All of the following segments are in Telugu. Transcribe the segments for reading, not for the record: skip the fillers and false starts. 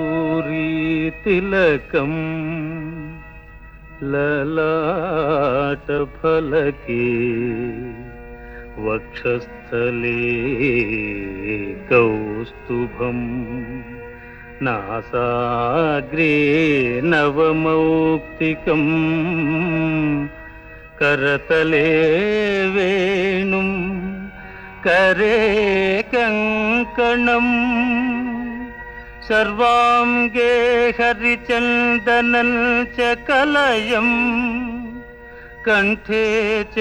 కస్తూరి తిలకం లలాట ఫలకే వక్షస్థలే కౌస్తుభం నాసాగ్రే నవమౌక్తికం కరతలే వేణుం करे कंकणम सर्वांगे हरिचंदनं च कलयं कंठे च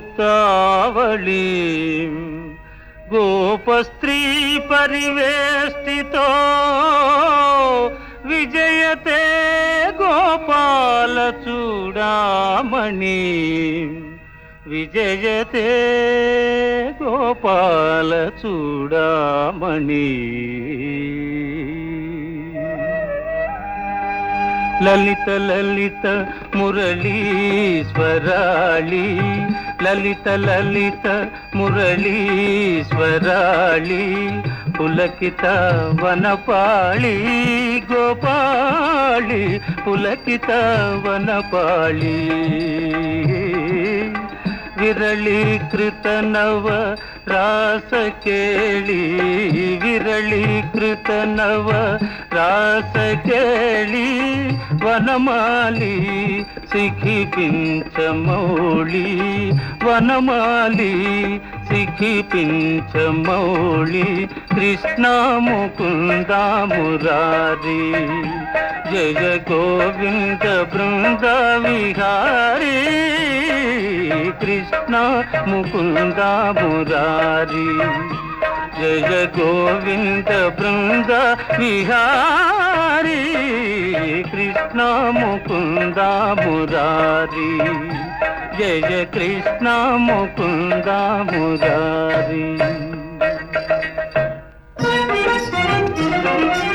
मुक्तावलीं गोपस्त्री परिवेष्टितो विजयते गोपाल चूडामणि विजयते गोपाल चूडामणि ललित ललित मुरलीश्वराळि ललित ललित मुरलीश्वराळि पुलकित वनपाळि गोपाळि पुलकित वनपाळि विरलीकृत नव रास केळि विरलीकृत नव रास केळि वनमाली सिखिपिंचमौळि वनमाली सिखिपिंचमौळि कृष्ण मुकुंद मुरारी जय गोविंद बृंद विहारी कृष्ण मुकुंद मुरारी जय गोविंद बृंद विहारी कृष्ण मुकुंद मुरारी जय कृष्ण मुकुंद मुरारी।